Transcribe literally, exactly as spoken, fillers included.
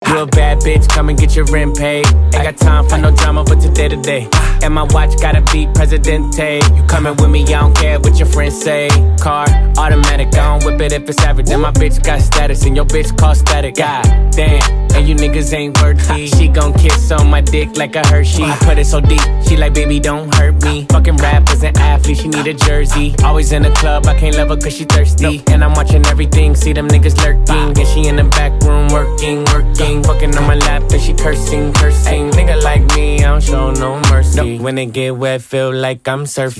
You a bad bitch, come and get your rent paid. Ain't got time for no drama, but today to day. And my watch gotta be Presidente. You coming with me, I don't care what your friends say. Car, automatic, I don't whip it if it's average. And my bitch got status, and your bitch call static. God damn, and you niggas ain't worthy. She gon' kiss on my dick like a Hershey. I put it so deep, she like, baby, don't hurt me. Fucking rappers and athletes, she need a jersey. Always in the club, I can't love her cause she thirsty. And I'm watching everything, see them niggas lurking. And she in the back room working, working. Fucking on my lap and she cursing, cursing. Nigga like me, I don't show no mercy. When it get wet, feel like I'm surfing.